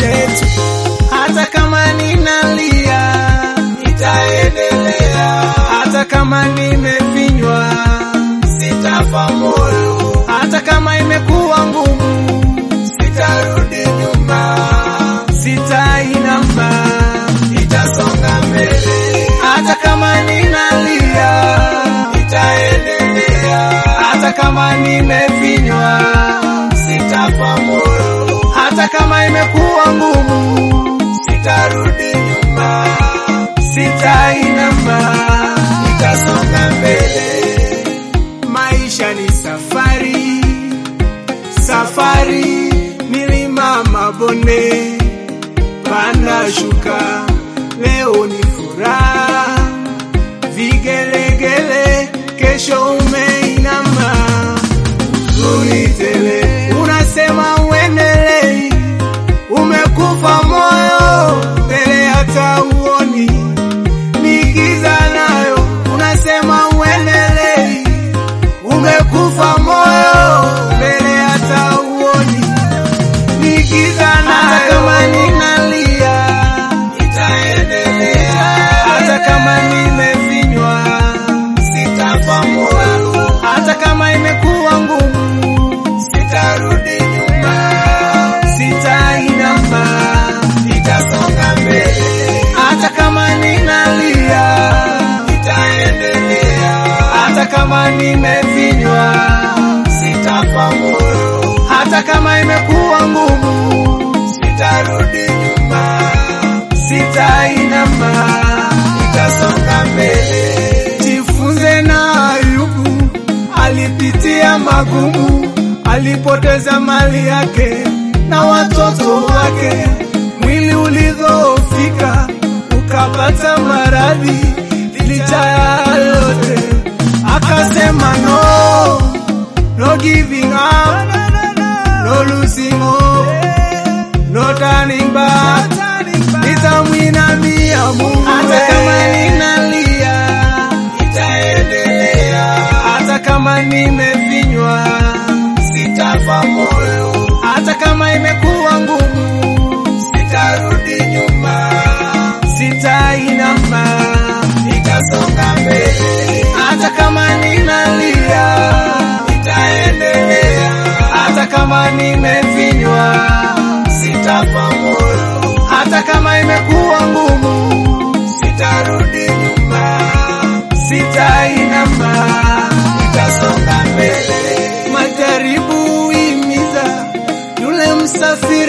maisha yetu. Hata kama ninalia nitaendelea, hata kama nimefinywa sitafa moyo, hata kama imekuwa ngumu sitarudi nyuma, sitainama, nitasonga mbele. Hata kama ninalia nitaendelea, hata kama nimefinywa sitafa moyo, hata kama imekuwa ngumu sitarudi nyuma, sitainama, nitasonga mbele. Maisha ni safari, safari, milima mabonde, panda shuka, leo ni furaha, vigelegele, kesho umeinama, unitele, unasema uendelei, umekufa moyo, mbele hata uoni, nikiza nayo, unasema uendelei, umekufa moyo, mbele hata uoni, nikiza nayo. Hata kama ninalia nitaendelea, hata kama nimefinywa sitafa moyo, hata kama imekuwa ngumu sitarudi nyuma, sitainama, nitasonga mbele. Hata kama ninalia nitaendelea, hata kama nimefinywa sitafa moyo, hata kama imekuwa ngumu sitarudi nyuma, sitainama, nitasonga mbele. Jifunze na Ayubu, alipitia magumu, alipoteza mali yake na watoto wake, mwili ulidhoofika, ukapata maradhi, licha ya yote akasema no, no giving up, no losing hope, no turning back, nitamwinamia Mungu. Hata kama ninalia nitaendelea, hata kama nimefinywa sitafa moyo, hata kama imekuwa ngumu sitarudi nyuma, sitainama, nitasonga mbele. Hata kama ninalia nitaendelea, hata kama nimefinywa sitafa moyo, hata kama imekuwa ngumu sitarudi nyuma, sitainama, nitasonga mbele. Majaribu imiza yule msafiri